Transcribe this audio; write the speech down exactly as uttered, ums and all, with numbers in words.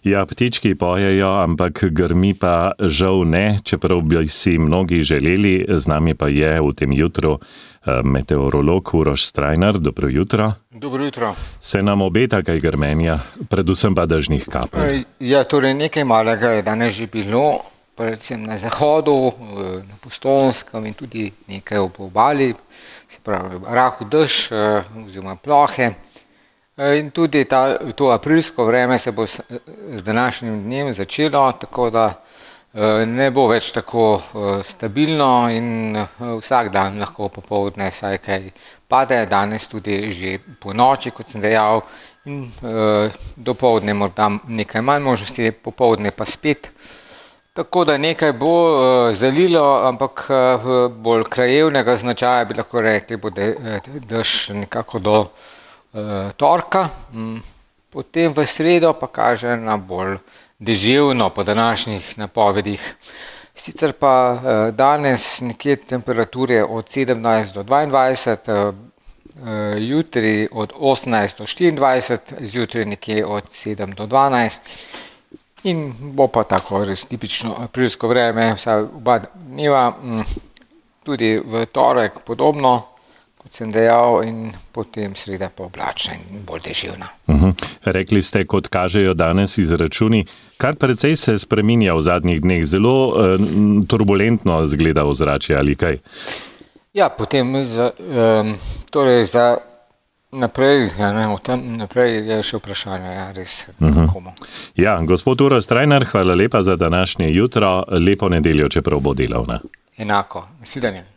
Ja, ptički pojejo, ampak grmi pa žal ne, čeprav bi si mnogi želeli. Z nami pa je v tem jutru meteorolog Uroš Strajnar. Dobro jutro. Dobro jutro. Se nam obeta kaj grmenja, predvsem pa dežnih kapelj? Ja, torej nekaj malega je danes že bilo, predvsem na zahodu, na Postojnskem in tudi nekaj ob obali, se pravi rahel dež oziroma plohe. In tudi ta, to aprilsko vreme se bo s, z današnjim dnem začelo, tako da ne bo več tako stabilno in vsak dan lahko popoldne saj kaj pade, danes tudi že po noči, kot sem dejal, in dopoldne morda nekaj manj možnosti, popoldne pa spet. Tako da nekaj bo zalilo, ampak bolj krajevnega značaja bi lahko rekli, bo dež nekako do torka, potem v sredo pa kaže na bolj deževno po današnjih napovedih. Sicer pa danes nekje temperature od sedemnajst do dvaindvajset, jutri od osemnajst do štiriindvajset, zjutraj nekje od sedem do dvanajst in bo pa tako res tipično aprilsko vreme, vsaj oba dneva, tudi v torek podobno, kot sem dejal, in potem sreda pa oblačna in bolj deževna. Uhum. Rekli ste, kot kažejo danes izračuni, kar precej se spreminja v zadnjih dneh, zelo eh, turbulentno zgleda ozračje ali kaj? Ja, potem za, um, torej za naprej, ja, ne, v tem naprej je še vprašanje, ja, res, uhum. komu. Ja, gospod Uroš Strajnar, hvala lepa za današnje jutro, lepo nedeljo, čeprav bo delovna. Enako, nasvidenje.